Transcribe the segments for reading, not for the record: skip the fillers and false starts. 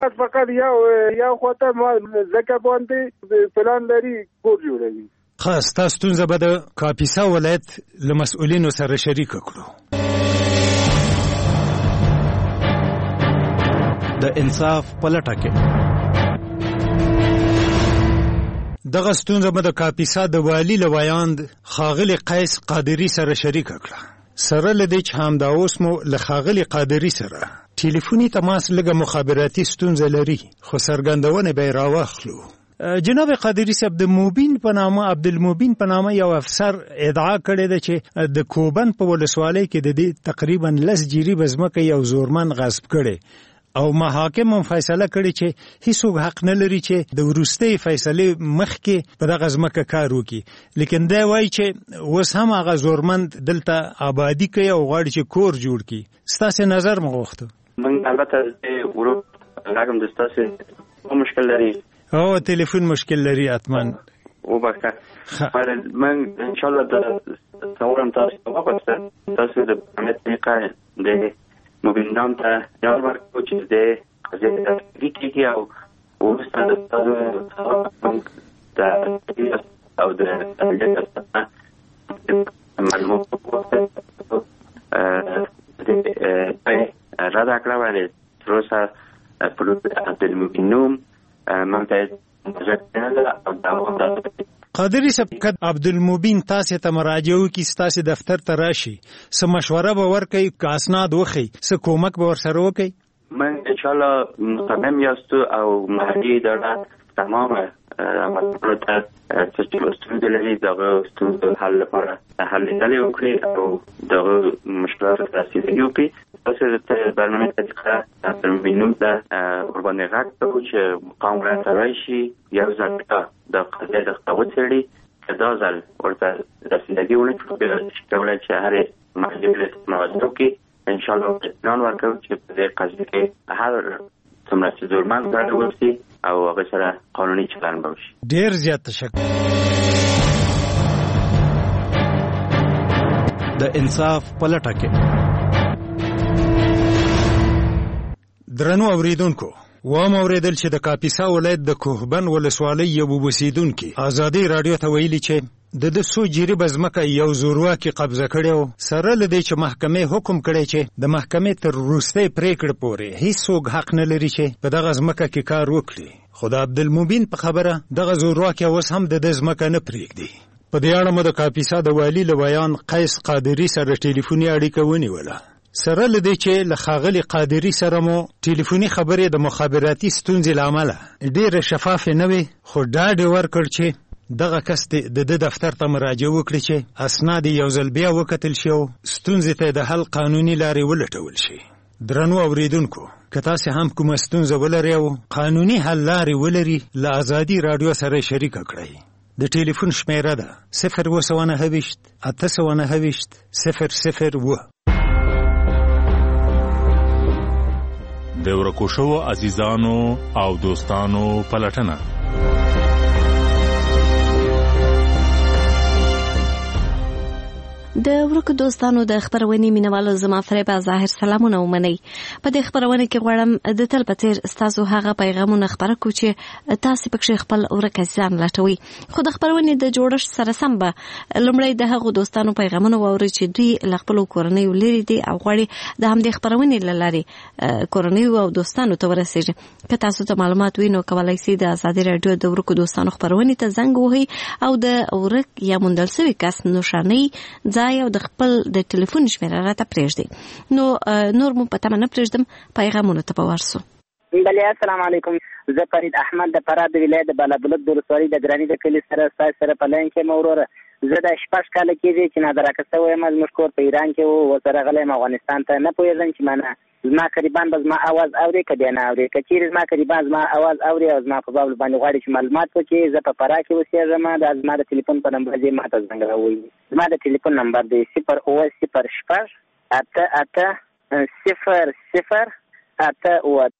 فقط یو خواته ما ځکه باندې پلان لري کور جوړوي. خاص تاسو ستونزه به د کاپیسا ولایت له مسؤلینو سره شریک کړو. د انصاف پلټه کې دغه ستونزه به د کاپیسا د والی لوایاند خاغلی قیس قادری سره شریک کړه. سره لدې چې همدا اوس مو له خاغلی قادری سره ټلیفوني تماس لږه مخابراتي ستونزه لري، خو څرګندونه به راواخلو. جناب قادری صاحب، د عبدالموبین په نامه یو افسر ادعا کړې ده چې د کوبن په ولسوالۍ کې د دې تقریبا 10 جریبه ځمکه یو زورمن غصب کړي او محاکم هم فیصله کړي چې هیڅوک حق نه لري چې د وروستۍ فیصلې مخکې په دغه ځمکه کار وکړي. لیکن دا وایي چې اوس هم هغه زورمند دلته آبادي کوي او غواړي چې کور جوړ کړي. ستاسو نظر مو غوښته. من البته ورو راګم د ستاسو مشکل لري او تلیفون مشکل لري اتمن وبخښه. من ان شاء الله د څورم تاسو د طریقه د مبینام ته یاد ورکړو چې د قضیې کیږي او ورسته د تاسو د او د معلومات رادا کړه باندې تروسه پر عبدالمبین قادری صاحب، که عبدالمبین تاسو ته مراجعه وکړي، تاسو دفتر ته راشي، څه مشوره به ورکړي، که اسناد وښي، څه کومک به ورسره وکړي؟ من انشاءالله مصمم یاستو او محلي اداره تمامه عملونو ته چې ستونزې لري دغه ستونزو حل لپاره هلې ځلې وکړي او دغه مشکلات رسیدګي وکړي. تاسو د برنامې طریقه عبدالمبین ته ورباندې غږ کوو چې مقام راته راشي، یو ځل د قضیې دغه وڅېړي، که دا ځل ورته رسیدګي ونه کړو بیا شي کولی چې هرې محلي ادارې ته مراجعه وکړي. انشاءالله اطمینان ورکوو چې په دې قضیې کې هر څومره چې زورمند ګډ وشي او هغه سره قانوني چلند به وشي. ډېر زیات تشکر. د انصاف پلټه کې درنو اوریدونکو، وام اوریدل چې د کاپیسا ولایت د کوهبن ولسوالۍ یو اوسیدونکي ازادي رادیو ته ویلي چې د 200 جریبه ځمکه یو زورواکي قبضه کړې او سره لدې چې محکمې حکم کړی چې د محکمې تر وروستۍ پریکړې پورې هیڅوک حق نه لري چې په دغه ځمکه کې کار وکړي. خو د عبدالمبین په خبره دغه زورواکي اوس هم د دې ځمکه نه پرېږدي. په دې اړه مو د کاپیسا د والي لوایان قیس قادری سره ټلیفوني اړیکه ونیوله. سره لدې چې له ښاغلي قادری سره مو ټلیفوني خبرې د مخابراتي ستونزې له امله ډېرې شفافې نه وې، خو ډاډ یې ورکړ چې دغه کس د دفتر ته مراجعه وکړي چې اسناد یو ځل بیا وکتل شي او ستونزې ته د حل قانوني لارې ولټول شي. درنو اوریدونکو، که تاسو هم کومه ستونزه ولرئ او قانوني حل لارې ولري، له ازادي رادیو سره شریکه کړئ. د ټلیفون شمیره ده 029 829 001. د ورکو شوو عزیزانو او دوستانو پلټنه. د ورکو دوستانو د خبرونې مینوالو زما فریبه ظاهر سلامونه ومنئ. په دې خبرونه کې غواړم د تل په څیر ستاسو هغه پیغامونه خبره کړو چې تاسو پکې خپل ورک ځان لټوي. خو د خبرونې د جوړښت سره سم به لومړی د هغو دوستانو پیغامونه واورئ چې دوی له خپلو کورنیو لرې دي او غواړي د همدې خبرونې له لارې کورنیو او دوستانو ته ورسیږي. که تاسو ته معلومات وي نو کولی شئ د ازادي راډیو د ورکو دوستانو خبرونې ته زنګ ووهئ او د ورک یا موندل شوي کس نښانۍ او د خپل د ټلیفون شمیره راته پرېږدئ. نو نور مو په تمه نه پرېږدم، پیغامونو ته به ورسو. بله السلام علیکم. زه فرید احمد د فراه د ولایت د بالابلد د ولسوالۍ د ګراني د کلي سره ستاسو سره په لاین کې یم. وروره زه د 6 کاله کېږي چې نادرکه شوی یم. زموږ کور په ایران کې و، اوس راغلی یم افغانستان ته. نه پوهېږم چې منه زما قریبان به زما اواز اوري که بیا نه اوري. که چېرې زما قریبان زما اواز اوري او زما په باب باندې غواړي چې معلومات وکړي، زه په فراه کې اوسېږم. دا زما د ټلیفون په نمبر دې ما ته زنګ راووایي. زما د ټلیفون نمبر دی 08006 880088.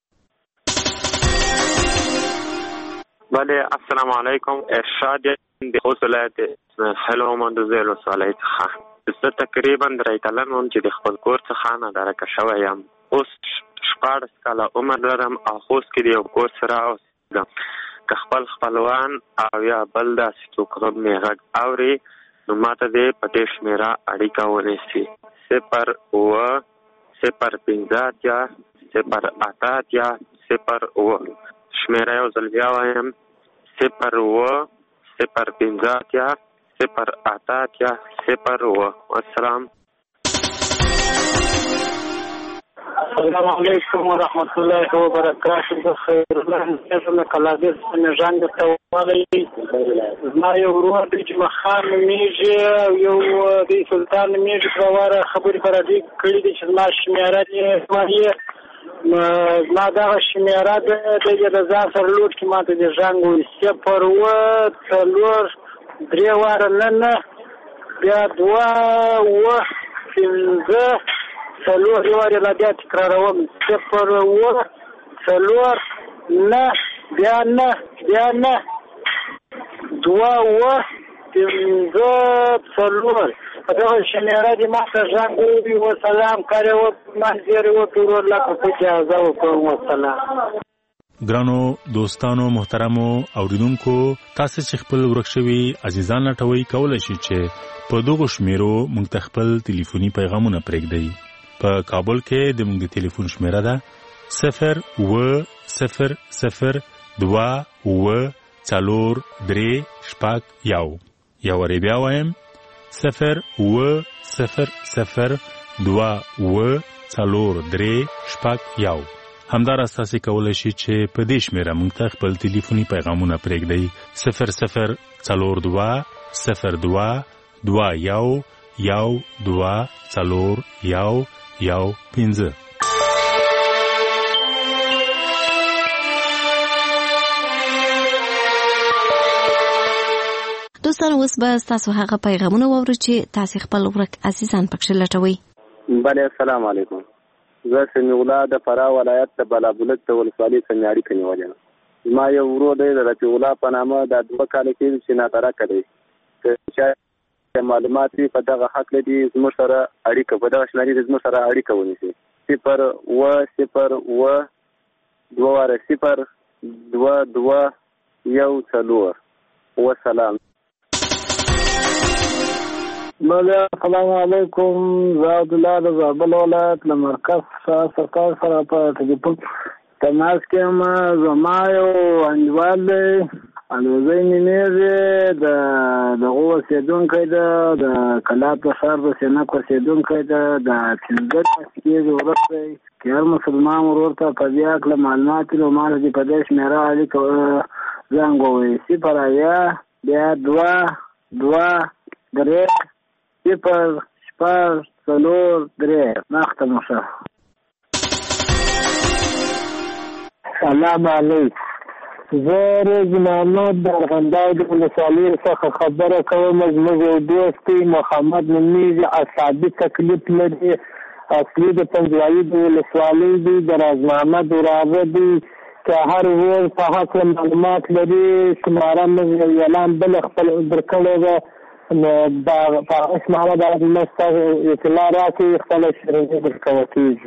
بله السلام علیکم. ارشاد د خوست ولایت حلو مندوزیل ولسوالۍ څخه. زه تقریبا 3 کلن وم چې د خپل کور څخه نادرکه شوی یم. اوس 14 کاله عمر لرم او خوست کې د یو کور سره اوسېږم. که خپل خپلوان او یا بل داسې څوک هم مې غږ اوري نو ماته دې په دې شمېره اړیکه ونیسي. 0 شمېره یو ځل بیا وایم 0 والسلام. السلام علیکم ورحمت الله وبرکاته. بخیر الله کلاګر سنجان د توغلی ما یو ورور چې مخان میږي یو د سلطان میږي پرواره خبرې پر دې کړې دي چې ما شمیره دې وایي ما دا شمیره د ځان سره لوټ کې ماته د ژوند 0 3 واره نه بیا 2 څلور یوارې لا بیا تکراروم 0 4 نه بیا نه 2 5 دغه شمیره دې ما ته ژوند وي. وسلام کاري و منځري و ټول لکه په اجازه وکړم. وسلام. ګرانو دوستانو محترمو اوریدونکو تاسو چې خپل ورک شوي عزیزان لټوي کولای شئ چې په دغه شمیرو موږ ته خپل ټلیفوني پیغامونه پرېږدئ. په کابل کې د موږ د ټلیفون شمیره ده 0 یو ری بیا وایم 0 همداراز تاسو کولای شئ چې په دې شمیره موږ ته خپل ټلیفوني پیغامونه پرېږدئ 0022122 دوستان اوس به تاسو هغه پیغامونه واورئ چې تاسو خپل ورک عزیزان پکښې لټوئ. بله السلام علیکم. زه سمیع الله د فراه ولایت د بلابلک د ولسوالۍ څخه اړیکه نیولې یم. ما یو ورور دی د رفیع الله په نامه دا 2 کاله کېږي چې ناترکه دی. که چا معلومات وي په دغه حق لري زموږ سره اړیکه په دغه شمېرې زموږ سره اړیکه ونیسي 0 والسلام. السلام علیکم. زه عبدالله د زابل ولایت له مرکز سرکار سره په ټلیفون تماس کې یم. زما یو انډیوال دی الوزی نومیږي دغه اوسېدونکی ده د کلات په ښار د سینک اوسېدونکی ده د 15 کېږي ورک دی. که هر مسلمان ورور ته په دې هکله معلومات وي نو ما ته دې په دې شمېره اړیکه زنګ ووایي 0 مخته شه. سلام علیکم. زه روز محمد د ارغنداو د ولسوالۍ څخه خبره کوم. زموږ یو دوست دی محمد نومیږي اعصابي تکلیف لري. اصلي د پنجوایي د ولسوالۍ دی د راز محمد وراره دی. که هر ورځ په هکله معلومات لري شماره موږ اعلان بل خپل درکړی ده نو په شماره باندې موږ ستاسو اطلاع راکړئ خپله شرنجې درکوه کېږي.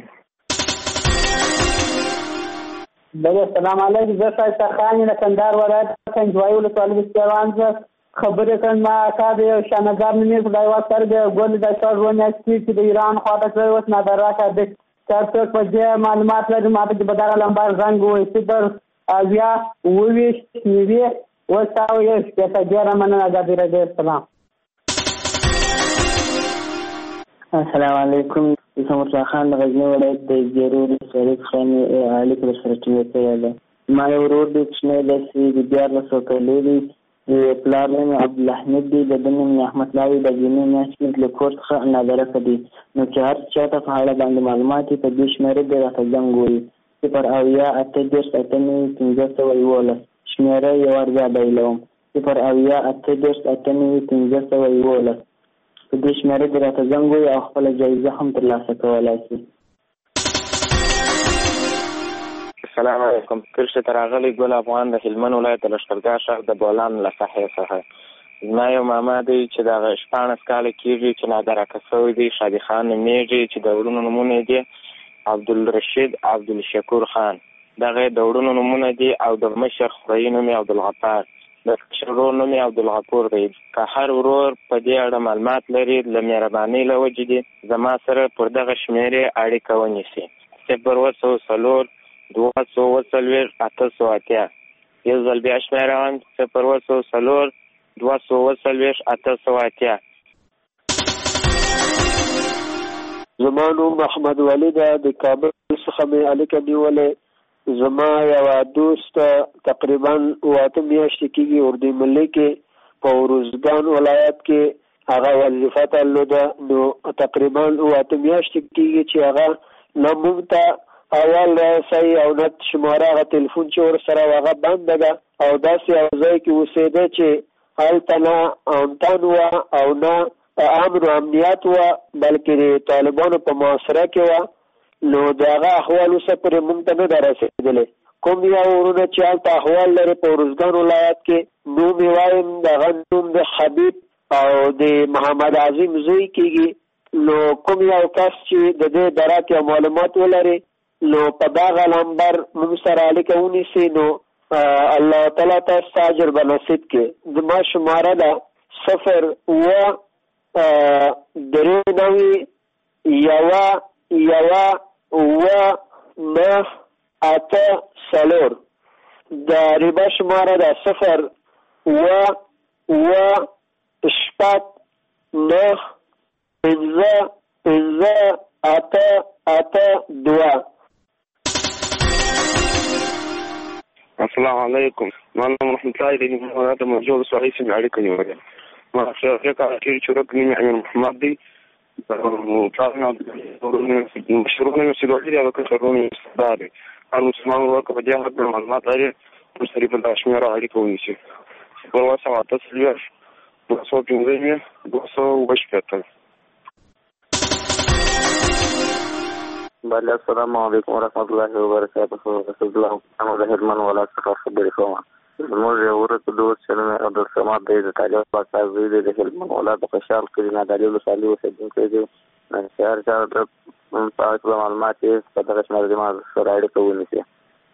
السلام علیکم. زه ښایسته خان یم د کندهار ولایت پنجوایي ولسوالۍ د سیوان څخه خبرې کوم. ما اکا د یو شاهنظر نومیږي خدای واسطه د ګل د شپږ میاشتې چې د ایران خواته شوی اوس نادراکه دی. که هر څوک په دې معلومات لري ما ته د بدره لمبر زنګ ووایي 0 ډېره مننه. ازادي راډیو. السلام. السلام علیکم. زه مرزا خان د غزني ولایت د زیرو ولسوالۍ څخه اړیکه درسره ټینګه کړې ده. ما یو ورور دی کوچنی دی چې د 14 کالو دی. پلار نوم یې عبدالحمید دی. د ده نوم یې احمد الله دی. د جنې میاشتې له کور څخه نادرکه دی. نو چې هر چا ته په اړه باندې معلومات وي په دې شمېرې دې راته زنګ ووایي 0 شمېره یو وار بیا بایلوم 0 په دې شمېرې دې راته زنګ ووایي او خپله جایزه هم ترلاسه کولی شي. السلام علیکم. پرشته راغلی ګل افغان د هلمند ولایت د لښکرګاه ښار د بولان له ساحې څخه. زما یو ماما دی چې دغه 14 کاله کېږي چې نادرکه شوی دی. شادي خان نومیږي چې د ورونو نومونه یې دي عبدالرشید عبدالشکور خان. دغه د وړونو نومونه دي او د مشر خوريي نوم یې عبدالغفار، د کشر ورور نوم یې عبدالغفور دی. که هر ورور په دې اړه معلومات لري له مهربانۍ له وجې دي زما سره پر دغه شمېرې اړیکه ونیسي. 0 240 880. یو ځل بیا شمېره وایم 0 240 880. زما نوم محمد ولی ده، د کابل څخه مې اړیکه نیولې. زما یوه دوست تقریبا 8 میاشتې کېږي اردو ملي کې په ارزګان ولایت کې هغه وظیفه درلوده. نو تقریبا 8 میاشتې کېږي چې هغه نه موږ ته اول رسۍ او نه شماره هغه تلیفون چې ورسره هغه بنده ده او داسې یو ځای کې اوسېده چې هلته نه امتن وه او نه امن و امنیت وه بلکې د طالبانو په معاشره کې وه. نو د هغه احوال اوسه پورې موږ ته نه ده رسېدلی. کوم یو ورونه چې هلته احوال لري په ارزګان ولایت کې نوم یې وایم د هغه نوم د حبیب او د محمد عظیم زوی کېږي. نو کوم یو کس چې د دې درک یا معلومات ولري نو په دغه نمبر موږ سره اړیکه ونیسي نو الله تعالی تاسو ته اجر به نصیب کړي. زما شماره ده 0 9 8 4. د ریبا شماره ده 0 8 2. السلام علیکم. معلوم رحمت الله علیه وسلم موجود صحیح سم اړیکه نیولې. ما شیخ کې چورک نیم امیر محمد دی او تاسو نو مشروع نه سیدوړي او کشرونه استاد ان مسلمان ورکو په دې حق معلومات لري په سری په داشمیر اړیکه ونیسي. په واسه تاسو 215 بله. السلام علیکم ورحمت الله وبرکاته. رسول الله محمد هرمن ولا څخه خبرې کوم. زموږ یو ورته دوست چې نوم عبدالصمد دی د طالب پاکستان زوی دی د هلمند ولایت د خوشحال کلي نادعلي ولسوالۍ اوسېدونکی دی. چې هر چا په اړه معلومات یې په دغه شمېره زما سره اړیکه ونیسي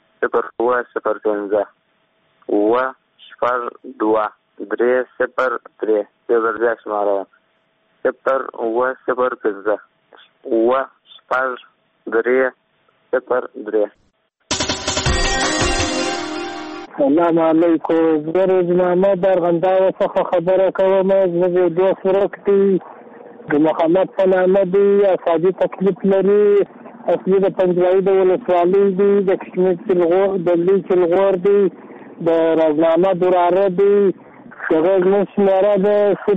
0 0 2 یو ځل بیا شماره 0 السلام علیکم. زه روزنامه درغنداو څخه خبره کوم. زه د دوست ورک دی د محمد په نامه دی. اسادي تکلیف لري. اصلي د پنجوایي د ولسوالۍ دی. د کشمیر چلغور د لوی چلغور دی. د روزنامه دراره دی. هغه زموږ شماره ده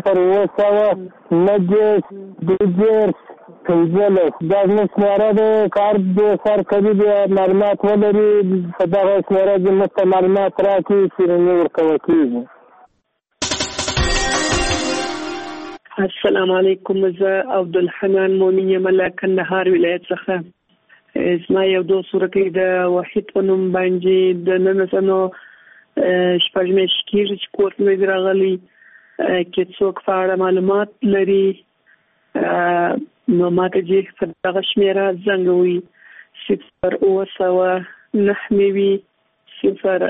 0 9 15 دا زموږ شماره ده. کار د سر کوي د معلومات ولري په دغه شماره کې موږ ته معلومات راکړي چې نه ورکوه کېږي. السلام علیکم. زه عبدالحنان مؤمن یم له کندهار ولایت څخه. زما یو دوست ورکی د وحید په نوم باندې د ننسانو شپږ میاشتې کېږي چې کور ته مې راغلی کې څوک په اړه معلومات لري نو ما ته چې په دغه شمېره زنګ ووي 0 9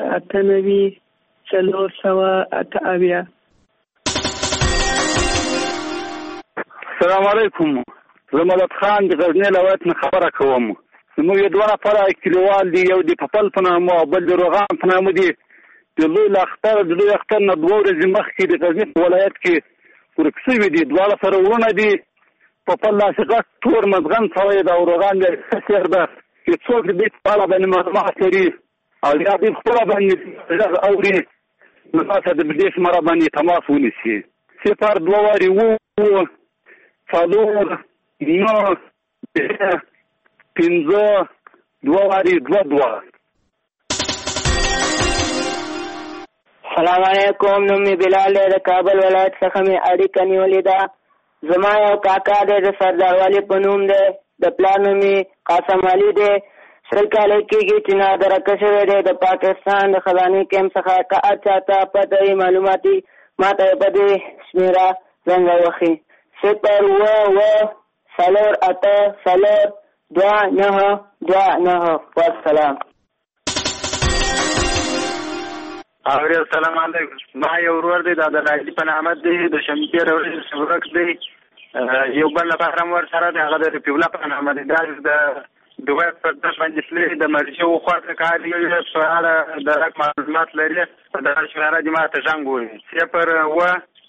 0 8 408. السلام علیکم. زه ملت خان د غزني ولایت نه خبره کوم. زموږ یو دوه نفره کلیوال دي، یو د پپل په نامه او بل د روغان په نامه دي. د لوی اختر نه 2 ورځې مخکې د غزني په ولایت کې ورک شوي دي. دواړه سره ورونه دي. پپل داسې غټ تور مزغن سوی ده او روغان دی سیر ده چې څوک د دې په اړه باندې معلومات لري او یا دوی خپله باندې غږ اوري نو تاسو د دې شماره باندې تماس ونیسي. 0 2 4 4 9 15 2 2. السلام علیکم. نوم می بلال دی. د کابل ولایت څخه می اړیکه نیولې ده. زما یو کاکا دی د سردار والی په نوم دی. د پلار نوم قاسم علي دی. 100 کاله کېږي چې نادرکه شوی دی. د پاکستان د خزانې کیمپ څخه که هر چاته پته وي معلوماتي ما ته یې په دې شمېره زنګ ووهي 0 4 8 4 2929 والسلام. اوري السلام علیکم. ما یو ورور دی د راځي په نامه دی د شمپیر ورځ ورک دی یو بل لپاره مور سره د هغه د پیولا په نامه دی د دوه پر د باندې سلی د مرجو خواته کار یو په اړه د رقم معلومات لري په د شماره د ماته څنګه وي پر و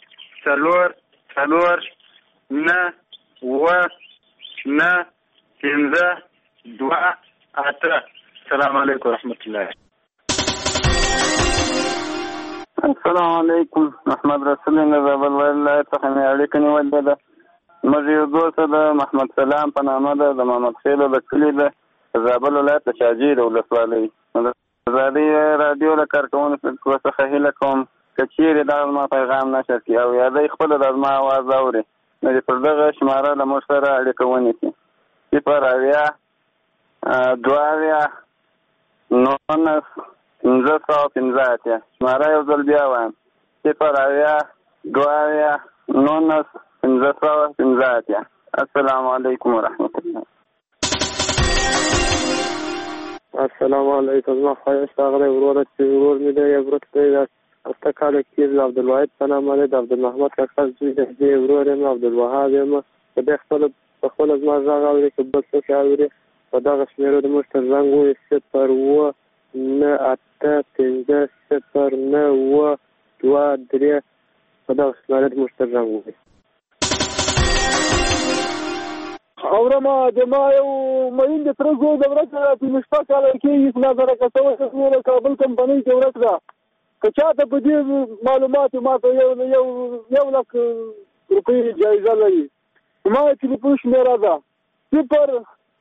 څلور نه و نه پنځه دوه اته. السلام علیکم ورحمت الله. السلام علیکم. محمد رسول الله زابل والله څخه مې اړیکه نیولې ده. موږ یو دوست د محمد سلام په نامه ده د محمد خیلو د کلي ده زابل ولایت شاجیر ولسوالۍ. زادي رادیو له کارکوونکو څخه هیله کوم که چیرې دا زما پیغام نشر کړي او یا دی خپله د زما اواز اوري نو د پر دغه شماره له موږ سره اړیکه ونیسي. 0 515 شماره یو ځل بیا وایم 0 515. السلام علیکم ورحمت الله. السلام علیکم. زما خواهش راغلی وروره چې ورور مې دی ورک دی د اته کاله کېږي د عبدالواحد په نامه دی د عبدالمحمد کاکا زوی دی ورور یم عبدالوهاب یم. په دې په خپله زما غږ اوري که بل څوک اوري په دغه شمېرو د موږ ته زنګ ووایي 0 په دغه شمېره د موږ ته زنګ ووایي. اورما د ما یو معین د تره زوی د ورځ په مشپا کاله کېږي په نظره کسوه شمېره کابل کمپنۍ کې ورځ ده که چاته په دې معلوماتو ما ته یو لک روپۍ جایزه لري. ما یې تلیفون شمېره ده 0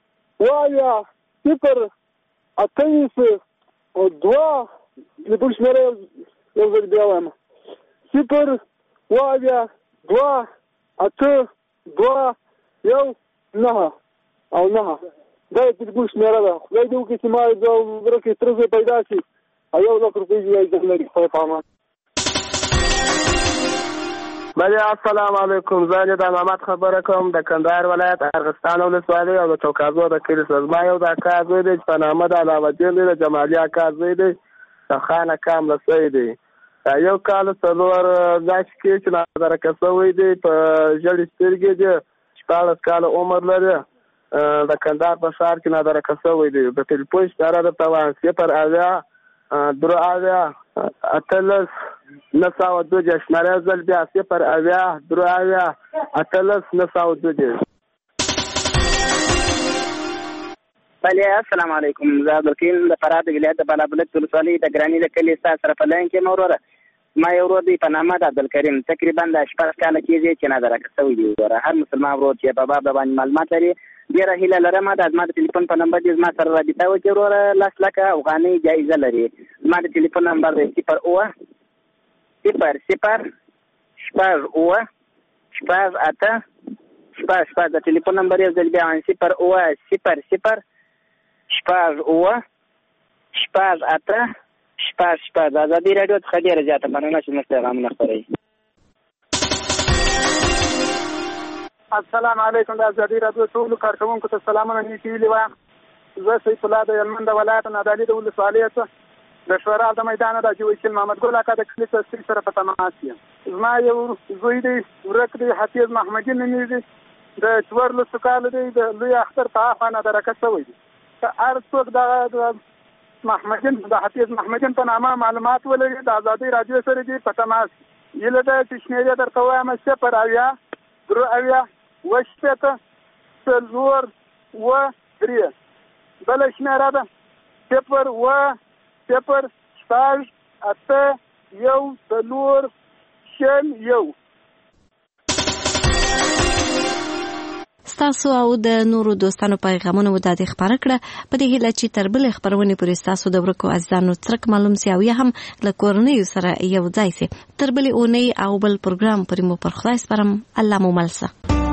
0 28 2 تلیفون شمېره یو ځل بیا وایم 0 2 8 2 1 9 او 9 دا یې تلیفون شمېره ده. خدای دې وکړي چې ما د ورکې تره زوی پیدا شي او 1 لک روپۍ جایزه لري. خدای په امان. بله السلام علیکم. زه د محمد خبره کوم د کندهار ولایت ارغستان ولسوالۍ او د چوکازو د کلي څخه. زما یو د اکا زوی دی چې په نامه د علاوالدین دی د جمالي اکا زوی دی د خان اکا ملسی دی. یو کال 4 میاشتې کې چې نادرکه شوی دی په ژړې سترګې دی 14 کاله عمر لري د کندهار په ښار کې نادرکه شوی دی. د تلیفون شمېره درته وایم 0 3 اتلس 902 شماره زل بیا 0 اتلس 902. بله السلام علیکم. زه عبدالکریم د فراه د ولایت د بالابلد ولسوالۍ د ګراني د کلي ستا سره په لاین کې یم وروره. ما یو ورور دی په نامه د عبدالکریم تقریبا د 14 کاله کېږي چې نادرکه شوی دی وروره. هر مسلمان ورور چې په باب باندې معلومات لري ډېره هیله لرم د زما د ټلیفون په نمبر دې زما سره رابطه وکړي وروره. 10 لکه افغانۍ جایزه لري. زما د ټلیفون نمبر دی 0 0 0 8 د ټلیفون نمبر یې ځل بیا 0 د ازادي راډیو څخه ډېره زیاته مننه چې موږ پیغامونه خپروي. السلام علیکم. د ازادي راډیو ټولو کارکوونکو ته سلامونه نیکې ویلې وایم. زه سیف الله د هلمند ولایت نادعلي د ولسوالۍ څخه د شورا د میدان د حاجي وکیل محمد ګل اکا د کلي څخه سره په تماس یم. زما یو زوی دی ورک دی حفیظ محمدي نومیږي د 14 کالو دی د لوی اختر په عفا نادرکه شوی دی. که هر څوک د محمدین د حفیظ محمدین په نامه معلومات ولري د ازادي راډیو سره دی په تماس یله د شمېرې درته وایم 0 بله شمېره ده 0 0 8 1 4 ستاسو او د نورو دوستانو پیغامونه مو د خبره کړه په دې هیله چې تر بل خبرونه پورې ستاسو د ورکو عزیزانو ترک معلوم سي او یا هم له کورنۍ سره یو ځای سي. تر بل اونۍ او بل پروګرام پرې مو پر خدای سپارم. الله مو ملسه.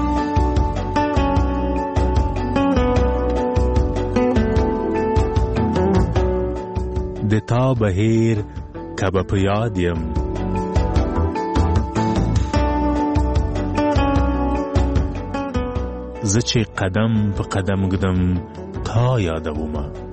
د تا بهیر کبه په یاد یم زه چې قدم په قدم ږدم تا یادومه